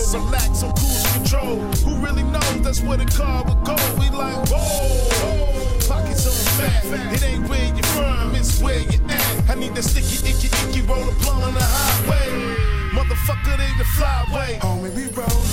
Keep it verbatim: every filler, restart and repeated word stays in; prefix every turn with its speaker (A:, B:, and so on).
A: Relax on cruise control. Who really knows that's where the car would go? We like, whoa, pockets on fat. It ain't where you're from, it's where you at. I need that sticky, icky, icky, roll a plum on the highway. Motherfucker, they the flyway. Homie, we roll.